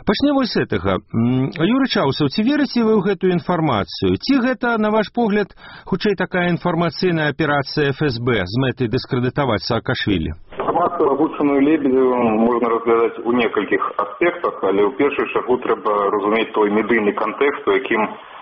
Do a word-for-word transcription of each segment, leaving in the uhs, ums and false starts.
Пачнем вось з гэтага. Юрый Чаўсаў, ці верыце вы ў гэтую інфармацыю? Ці гэта, на ваш погляд, хутчэй такая інфармацыйная аперацыя эф эс бэ з мэтай дыскрэдытаваць Саакашвілі? Інфармацыю, агучаную Лебедзевым, можна разглядаць у некалькіх аспектах, але ў першую чаргу трэба разумець той медыйны кантэкст, у якім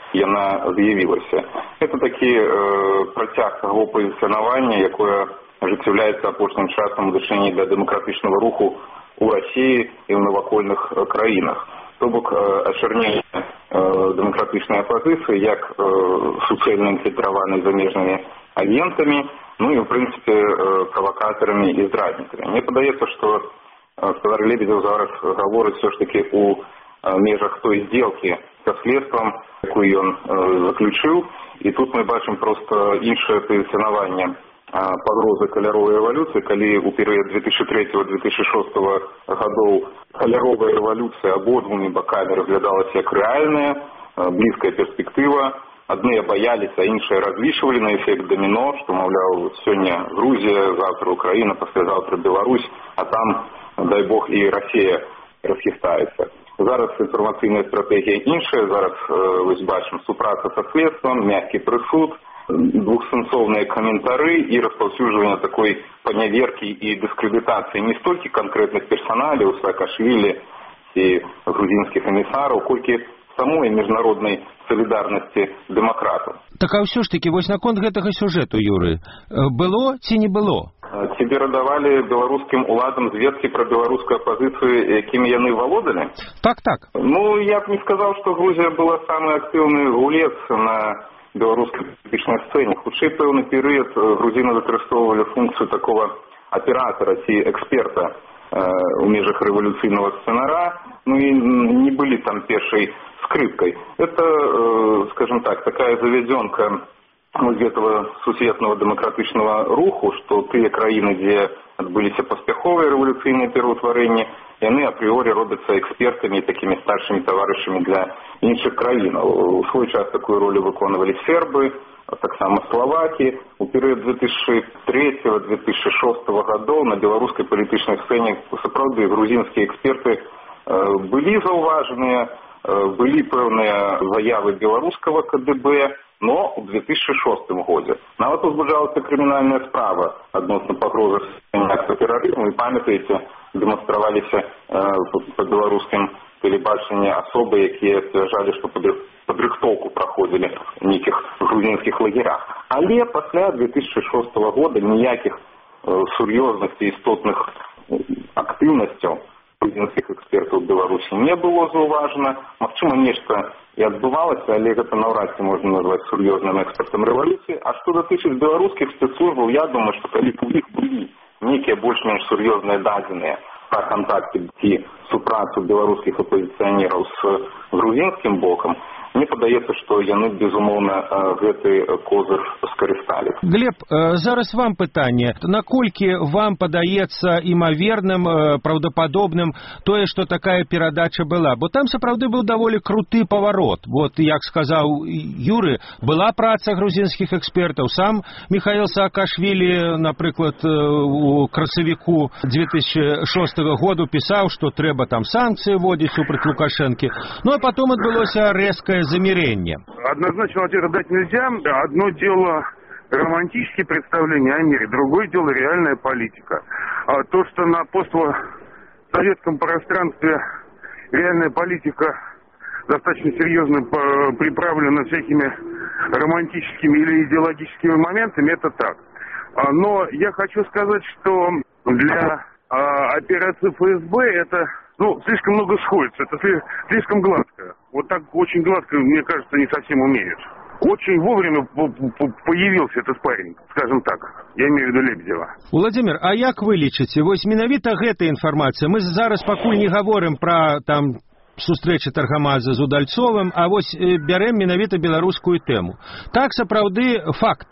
яна з'явілася. Гэта такі э, працяг таго пазіцыянавання, якое ажыццяўляецца апошнім часам у дачыненні да дэмакратычнага руху у России и в навакольных краінах. То бок ачарненне дэмакратычнай апазіцыі як суцэльна інфільтраванай замежнымі агентамі, ну і, в прынцыпе, правакатарамі і здраднікамі. Мне падаецца, што спадар Лебедзеў зараз гаворыць все ж таки у межах той сделкі са следствам, якую ён заключыў, і тут мы бачым проста іншае пазіцыянаванне пагрозы каляровай рэвалюцыі, калі ў перыяд две тысячи третьего — две тысячи шостого гадоў каляровая рэвалюцыя абодвумі бакамі разглядалася як рэальная, блізкая перспектыва. Адныя баяліся, іншыя разлічвалі на эфект даміно, што, маўляў, сёння Грузія, завтра Украіна, паслязаўтра Беларусь, а там, дай бог, і Расія расхістаецца. Зараз інфармацыйная стратэгія іншая, зараз вось бачым супраца са следствам, мяккі прысуд, двухсэнсоўныя каментары і распаўсюджванне такой паняверкі і дыскрэдытацыі не столькі канкрэтных персаналяў, Саакашвілі ці грузінскіх эмісараў, колькі самой міжнароднай салідарнасці дэмакратаў. Так а ўсё ж такі, вось наконт гэтага сюжэту, Юры, было ці не было? Ці перадавалі беларускім уладам звесткі пра беларускую апазіцыю, якімі яны валодалі? Так, так. Ну, я б не сказаў, што Грузія была самы актыўны гулец на беларускай палітычнай сцэне. Хутчэй пэўны перыяд грузіны выкарыстоўвалі функцыю такого аператара ці эксперта э, у межах рэвалюцыйнага сцэнара, ну і не былі там першай скрыпкай. Это, э, скажем так, такая заведёнка вот этого сусветного дэмакратычнага руху, што тыя краіны, дзе адбыліся паспяховыя рэвалюцыйныя пераўтварэнні, яны апрыорі робяцца экспертамі і такімі старшымі таварышамі для іншых краінаў. У свой час такую ролю выконвалі сербы, таксама словакі. У перыяд две тысячи третьего — две тысячи шостого гадоў на беларускай палітычнай сцэне сапраўды грузінскія эксперты былі заўважаныя, былі пэўныя заявы беларускага ка дэ бэ, но ў две тысячи шостым годзе нават узбуджалася крымінальная справа адносна пагрозы акта тэрарызму, і памятаеце, дэманстраваліся э, па беларускім тэлебачанні асобы, якія сцвярджалі, што падрыхтоўку праходзілі ў нейкіх грузінскіх лагерах. Але пасля две тысячи шостого года ніякіх э, сур'ёзных і істотных актыўнасцяў грузінскіх экспертаў ў Беларусі не было заўважана. Магчыма, нешта і адбывалася, але гэта наўрад ці можна назваць сур'ёзным экспертам рэвалюцыі. А што датычыць беларускіх спецслужбаў, я думаю, што калі б у іх былі нейкія больш-менш сур'ёзныя дадзеныя па кантакце ці супрацу беларускіх апозіцыянераў з грузінскім бокам, мне падаецца, што яны, безумоўна, гэты козыр скарысталі. Глеб, зараз вам пытанне. Наколькі вам падаецца імаверным, праўдападобным тое, што такая перадача была? Бо там, сапраўды, быў даволі круты паварот. Вот, як сказаў Юры, была праца грузінскіх экспертаў. Сам Михаил Саакашвілі, напрыклад, у красавіку две тысячи шостого году пісаў, што трэба там санкцыі вводзіць супраць Лукашэнкі. Ну, а потом адбылося рэзкае замирение. Однозначно ответа дать нельзя. Одно дело романтические представления о мире, другое дело реальная политика. А то, что на постсоветском пространстве реальная политика достаточно серьезно приправлена всякими романтическими или идеологическими моментами, это так. Но я хочу сказать, что для операции эф эс бэ это... Ну, слишком много сходится, это слишком гладко. Вот так очень гладко, мне кажется, не совсем умеют. Очень вовремя появился этот спарринг, скажем так. Я имею в виду Лебедева. Владимир, а як вы лічыце? Вось менавіта гэта інфармацыя. Мы зараз пакуль не гаворым пра там сустрэчы Таргамаза з Удальцовым, а вось бярэм менавіта беларускую тэму. Так, сапраўды, факт.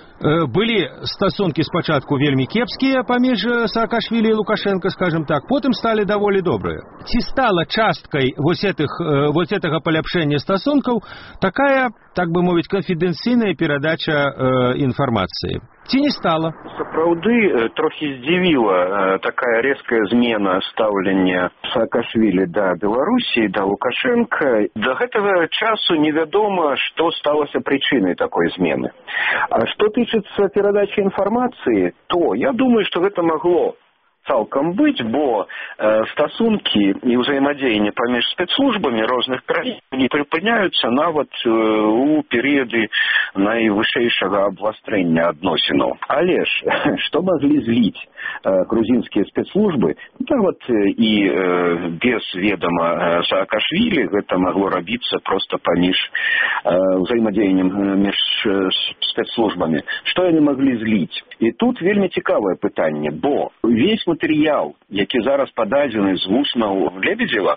Былі стасункі спачатку вельмі кепскія паміж Саакашвілі і Лукашенко, скажем так, потым сталі даволі добрыя. Ці стала часткай вось этих, вось гэтага паляпшэння стасункаў такая, так бы мовіць, канфідэнцыйная перадача э, інфармацыі? Ці не стала? Сапраўды трохі здзівіла такая резкая змена стаўлення Саакашвілі да Беларусі, да Лукашенка. Да гэтага часу невядома, што сталася прычынай такой змены. А што тычыцца перадачы інфармацыі, то я думаю, што гэта магло цалкам быць, бо э, стасункі і ўзаемадзеянне паміж спецслужбамі розных краін не прыпыняюцца нават э, у перыяды найвышэйшага абвастрэння адносінаў. Але ж, што маглі зліць э, грузінскія спецслужбы, нават і э, без ведама э, Саакашвілі гэта магло рабіцца проста паміж э, ўзаемадзеяннем між э, спецслужбамі. Што яны маглі зліць? І тут вельмі цікавае пытанне, бо весь матэрыял, які зараз пададзены з вуснаў Лебедзева,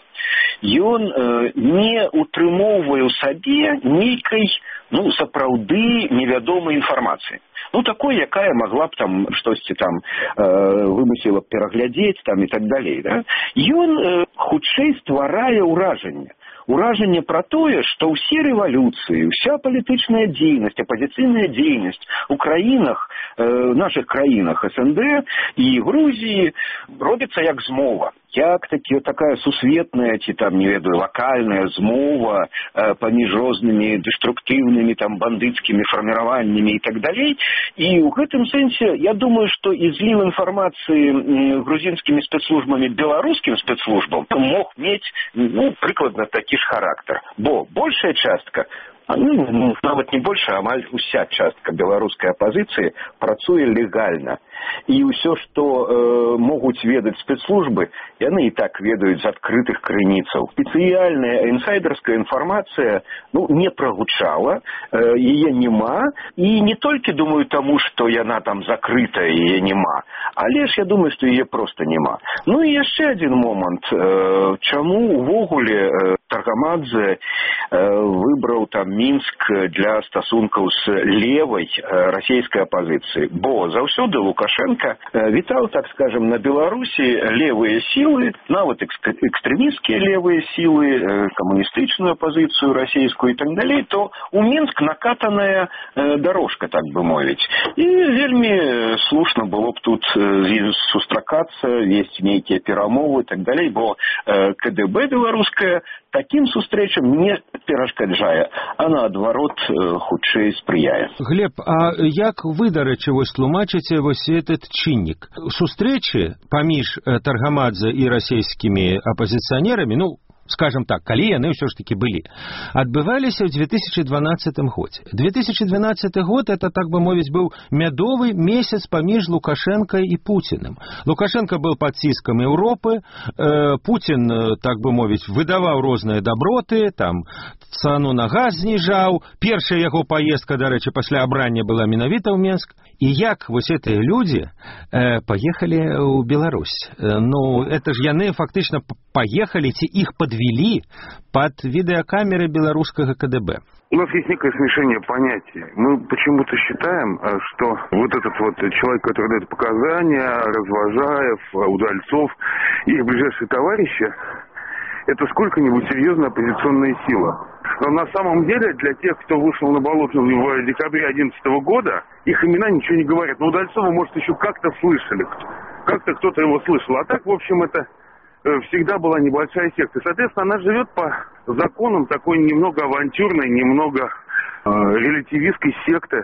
ён э, не утрымоўвае ў сабе нейкай, ну, сапраўды невядомай інфармацыі. Ну, такой, якая могла б там штосьці там э, вымысіла б пераглядзець там і так далей. Да? Ён э, хутчэй стварае ўражанне. Уражанне пра тое, што ўсе рэвалюцыі, уся палітычная дзейнасць, апазіцыйная дзейнасць у краінах, э, нашых краінах эс эн дэ і Грузіі робіцца як змова. Як такі, такая сусветная, ці там, не ведаю, лакальная змова э, паміж рознымі дэструктыўнымі там бандыцкімі фарміраваннямі і так далей. І ў гэтым сэнсе, я думаю, што і зліў інфармацыі грузінскімі спецслужбамі беларускім спецслужбам мог мець, ну, прыкладна такі ж характар. Бо большая частка, ну, ну, нават не больше, а амаль уся частка беларускай апазіцыі працуе легальна. І ўсё, што э, могуць ведаць спецслужбы, яны і так ведаюць з адкрытых крыніцаў. Спецыяльная інсайдерская інфармацыя, ну, не прагучала, э, яе няма, і не толькі, думаю, таму, што яна там закрытая, яе няма, але ж я думаю, што яе проста няма. Ну і яшчэ адзін момант. Э, чаму увогуле э, Таргамадзе э, выбраў там Мінск для стасункаў з левай э, расійскай апазіцыі? Бо заўсёды Лукашенко э, вітаў, так скажем, на Беларусі левыя сілы, нават экстрэмісцкія левыя сілы, э, камуністычную апазіцыю расійскую і так далей, то у Мінск накатаная э, дорожка, так бы мовіць. І вельмі слушна было б тут э, сустракацца, весці нейкія перамовы і так далей, бо э, ка дэ бэ беларуская таким сустрэчам не перашкаджае, а наадварот хутчэй спрыяе. Глеб, а як вы, дарэчы, вось тлумачыце вось этот чыннік? Сустрэчы паміж Таргамадзе і расійскімі апазіцыянерамі, ну, скажем так, калі яны ўсё ж таки былі, адбываліся ў две тысячи дванадцатым годзе. две тысячи дванадцаты год, это, так бы мовіць, быў мядовы месяц паміж Лукашенко і Путіным. Лукашенко был под ціскам Еўропы, э, Путін, так бы мовіць, выдаваў розныя даброты, там, цану на газ зніжаў, першая яго паездка, дарэчы, пасля абрання была менавіта ў Менск. І як вось гэтыя людзі э, паехалі ў Беларусь? Э, ну, это ж яны фактычна паехалі, ці іх подвели под видеокамеры белорусского ка дэ бэ. У нас есть некое смешение понятий. Мы почему-то считаем, что вот этот вот человек, который дает показания, Развожаев, Удальцов, их ближайшие товарищи, это сколько-нибудь серьезная оппозиционная сила. Но на самом деле для тех, кто вышел на Болотную в декабре две тысячи одиннадцатого года, их имена ничего не говорят. Но Удальцова, может, еще как-то слышали, как-то кто-то его слышал. А так, в общем, это всегда была небольшая секта. Соответственно, она живет по законам такой немного авантюрной, немного э, релятивистской секты.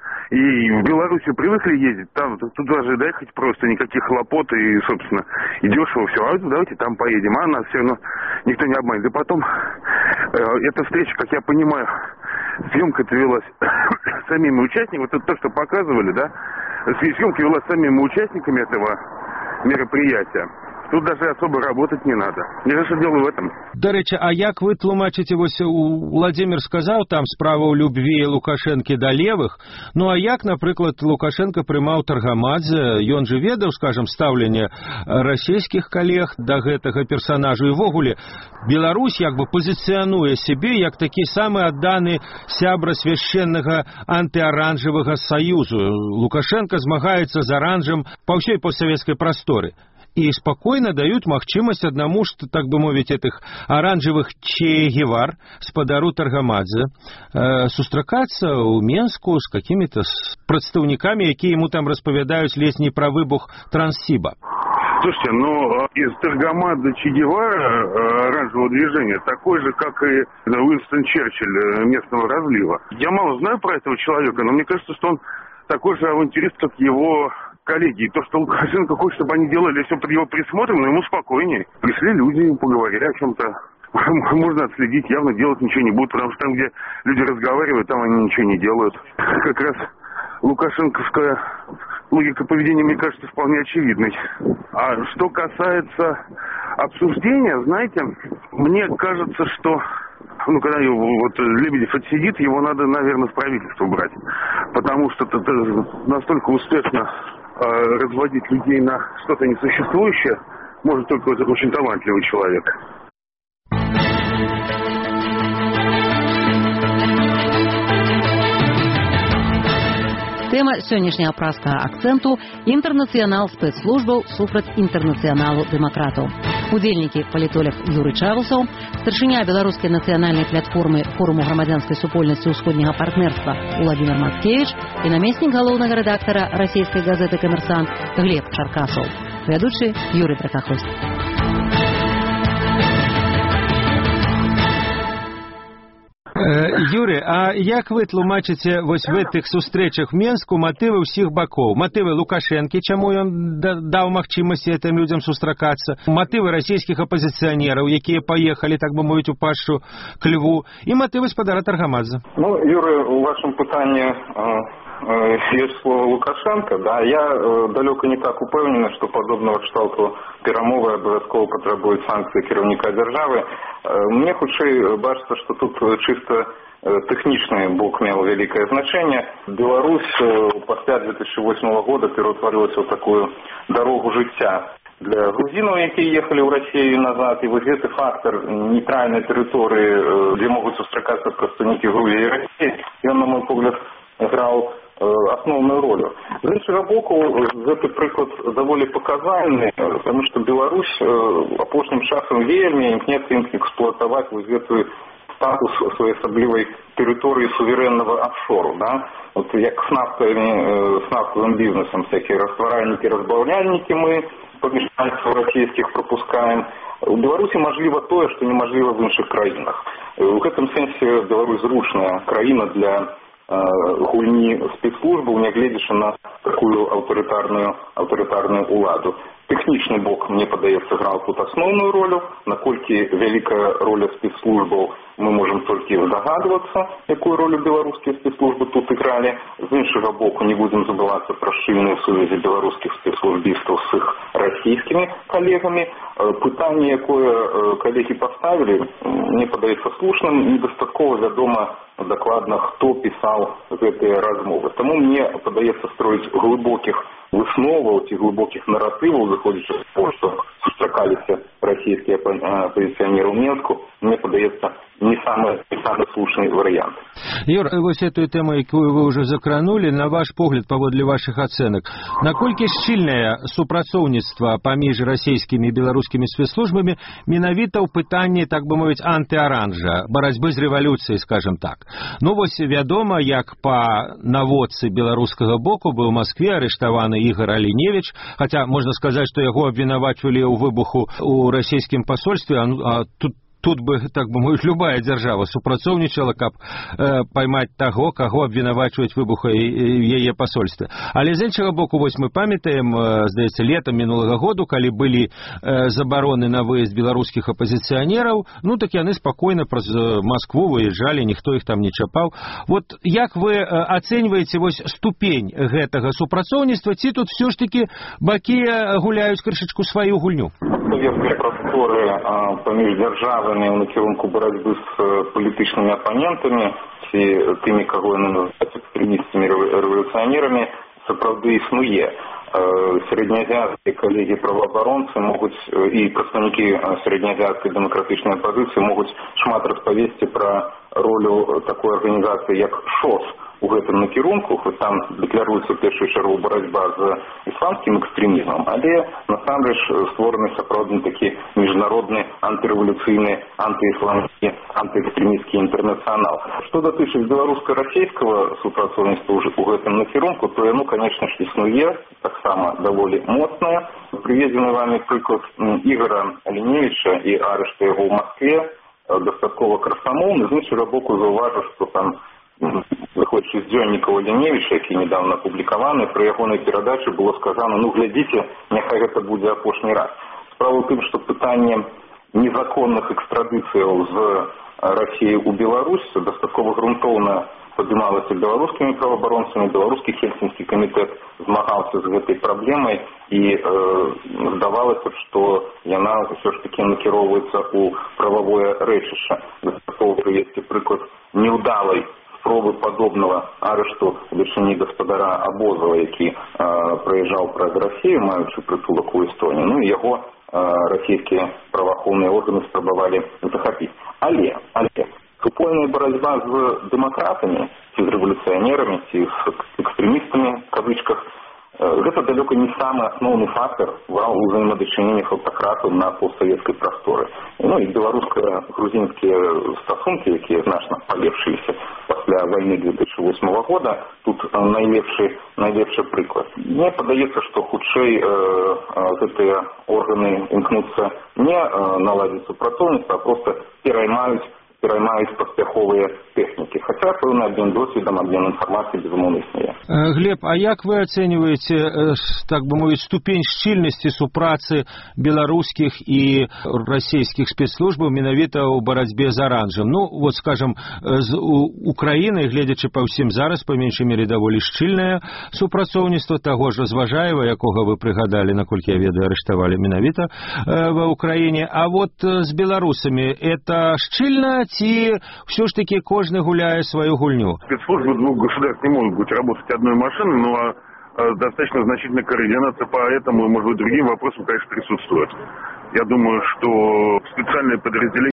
И в Белоруссию привыкли ездить, там туда же доехать просто, никаких хлопот, и, собственно, и дешево все. А давайте там поедем, а нас все равно никто не обманет. И потом, э, эта встреча, как я понимаю, съемка-то велась самими участниками, вот это то, что показывали, да, съемка велась самими участниками этого мероприятия. Тут даже особо работать не надо. Я же делаю в этом. Дарэчы, а як вы тлумачыце, вось Владимир сказаў, там справа ў любві Лукашэнкі да левых, ну а як, напрыклад, Лукашенко прымаў Таргамадзе, ён же ведаў, скажем, стаўленне расійскіх калег да гэтага персонажу, і ввогуле Беларусь як бы пазіцыянуе сябе як такі самы адданы сябра свяшчэннага антыаранжавага саюзу. Лукашенко змагаецца з аранжам па ўсёй постсавецкай прасторы. і спакойна даюць магчымасць аднаму ж, так бы мовіць, этих аранжевых Че Гевар спадару Таргамадзе э, сустракацца ў Менску з какими-то прадстаўнікамі, якія ему там распавядаюць лесні пра выбух Транссиба. Слушайте, ну, из Таргамадзе Че Гевара оранжевого движения такой же, как и Уинстон Черчилль местного разлива. Я мало знаю про этого человека, но мне кажется, что он такой же авантюрист, как его коллеги. И то, что Лукашенко хочет, чтобы они делали все под его присмотром, но ему спокойнее. Пришли люди, поговорили о чем-то. Можно отследить, явно делать ничего не будут, потому что там, где люди разговаривают, там они ничего не делают. Как раз лукашенковская логика поведения, мне кажется, вполне очевидной. А что касается обсуждения, знаете, мне кажется, что ну, когда его, вот Лебедев отсидит, его надо, наверное, в правительство брать. Потому что это настолько успешно э, разводить людей на что-то несуществующее может только очень талантливый человек. Тема сённяшняга празкага акцэнту «Інтэрнацыянал спецслужбаў супраць інтэрнацыяналу дэмакратаў». Удзельнікі палітолог Юрый Чавусаў, старшыня беларускай нацыянальнай платформы форуму грамадзянскай супольнасці ўсходняга партнерства Владимир Маткевич і намеснік галоўнага рэдактара расійскай газеты «Камерсант» Глеб Чаркасаў. Вядучы Юрый Пракаховскі. Юрий, а як вы тлумачыце вось в этих сустрэчах в Менску матывы ўсіх бакоў? Матывы Лукашэнкі, чаму ён даў магчымасці гэтым людзям сустракацца, матывы расійскіх апазіцыянераў, якія паехалі, так бы мовіць, у пашчу к Льву, і матывы спадара Таргамадзе. Ну, Юрий, у вашем пытанні есть слово Лукашенко, да, я э, далеко не так упевнений, что подобного кшталту перамовы обов'язково потребують санкції керівника держави. Э, мне хутчэй бачится, что тут чисто э, технічний бок мел великое значение. Беларусь э, после две тысячи восьмого года перетворилась в такую дорогу життя для грузинов, які ехали в Россию назад, и вот этот фактор нейтральной территории, где могут сустракаться представники Грузии и России, и он, на мой погляд, грав основную роль. З іншого боку, цей приклад доволі показальний, тому що Білорусь апошнім часом вельми імкнеться експлуатувати цей статус своєї особливої території суверенного офшору. Да? От як з нафтовим, з нафтовим бізнесом, всякі розтворальники, розбавляльники ми помішательств російських пропускаємо. У Білорусі можливо те, що неможливо в інших країнах. В цьому сенсі Білорусь зручна країна для гульні спецслужбы, не глядячи на такую аўтарытарную аўтарытарную уладу. Тэхнічны бок, мне падаецца, граў тут асноўную ролю, наколькі вялікая роля спецслужбаў, мы можем толькі здагадвацца, якую ролю беларускія спецслужбы тут ігралі. З іншага боку, не будем забывацца пра шчыльныя сувязі беларускіх спецслужбістаў з іх расійскімі калегамі. Пытанне, якое калегі паставілі, мне падаецца слушным, недастаткова вядома дакладна, хто пісаў гэтыя размовы. Таму мне падаецца строіць глыбокіх высноваў ці глыбокіх наратываў, заходзячы з того, што сустракаліся расійскія апозіцыянеры ў Менску, мне падаецца не самый, не самый слушный вариант. Юр, вось эту тему, якую вы уже закранули, на ваш погляд, паводле ваших ацэнак, наколькі шчыльнае супрацоўніцтва паміж расійскімі і беларускімі спецслужбамі менавіта ў пытанні, так бы мовіць, антыаранжа, барацьбы з рэвалюцыяй, скажем так. Ну вось вядома, як па наводцы беларускага боку быў у Маскве арыштаваны Ігор Аліневіч, хаця можна сказаць, што яго абвінавачвалі ў выбуху ў расійскім пасольстве, а тут Тут бы, так бы мовіць, любая дзяржава супрацоўнічала, каб э, поймаць таго, каго абвінавачваюць выбуха і яе пасольстве. Але з іншага боку, вось мы памятаем, э, здаецца, летам мінулага году, калі былі э, забароны на выезд беларускіх апозіцыянераў, ну так яны спакойна праз Маскву выязджалі, ніхто іх там не чапаў. Вот як вы э, ацэньваеце вось ступень гэтага супрацоўніцтва, ці тут все ж таки бакі гуляюць крышачку сваю гульню? Советские просторы а, поміж державами в накірунку боротьби з політичними опонентами, ці тими, кого вони називають екстремістськими революціонерами, це правда існує. Середньоазіатські колеги правооборонці можуть, і представники середньоазіатської демократичної опозиції можуть шмат розповісти про роль такої організації, як ШОС, у гэтым накірунку, хоць там дэкларуецца ў першую чаргу барацьба з ісламскім экстрэмізмам, але насамрэч створаны сапраўдны такі міжнародны антырэвалюцыйны, антыісламскі, антыэкстрэмісцкі інтэрнацыянал. Што датычыць беларуска-расейскага супрацоўніцтва ў гэтым накірунку, то яно, канечне ж, існуе, таксама даволі моцнае. Прыведзены вамі прыклад Ігора Аліневіча і арышта яго ў Маскве дастаткова красамоўны. З іншага боку заўважу, што там выходзячы з дзённіка Аліневіча, які недавно апублікаваны, пры ягонай перадачы было сказано: ну глядзіце, няхай гэта будзе апошні раз. Справа ў тым, што пытанне незаконных экстрадыцыяў з Расіі ў Беларусь дастаткова грунтоўна падымалася беларускімі праваабаронцамі. Беларускі хельсінскі камітэт змагаўся з гэтай праблемай, і э, здавалася, што яна ўсё ж такі накіроўваецца ў прававое рэчышча. Дастаткова прывесці прыклад неўдалай спробы падобнага арышту у дачыні гаспадара Абозава, які э, праязджаў праз Расію, маючы прытулак у Эстонії. Ну і яго э, расійскія праваахоўныя органы спрабавалі захапіць. Але, але супольная барацьба з дэмакратамі, ці з рэвалюцыянерамі, ці з экстрэмістамі, в кавычках, гэта далёка не самы асноўны фактор ва ўзаемадачыненнях аўтакратаў на постсавецкай прасторы. Ну і беларуска-грузінскія стасункі, якія значна палепшыліся пасля вайны две тысячи восьмого года, тут найлепшы, найлепшы прыклад. Мне падаецца, што хутчэй э, гэтыя органы імкнуцца не э, наладзіць супрацоўніцтва, а проста пераймаюць пераймаюць паспяховыя тэхнікі. Хаця пэўны абмен досведам, абмен інфармацыі, безумоўна, існуе. Глеб, а як вы ацэньваеце, так бы мовіць, ступень шчыльнасці супрацы беларускіх і расійскіх спецслужбаў менавіта ў барацьбе з аранжам? Ну, вот, скажем, з Украінай, гледзячы па ўсім зараз, па меншай мере, даволі шчыльнае супрацоўніцтва, таго ж Разважаева, якога вы прыгадалі, наколькі я ведаю, арыштавалі менавіта ва Украіне. А вот з беларусамі это шчыльна, ці все ж таки кожны гуляе свою гульню? Спецслужбы двух государств не могут быть работать одной машиной, но а, достаточно значительная координация по этому и, может быть, другим вопросам, конечно, присутствует. Я думаю, что специальные подразделения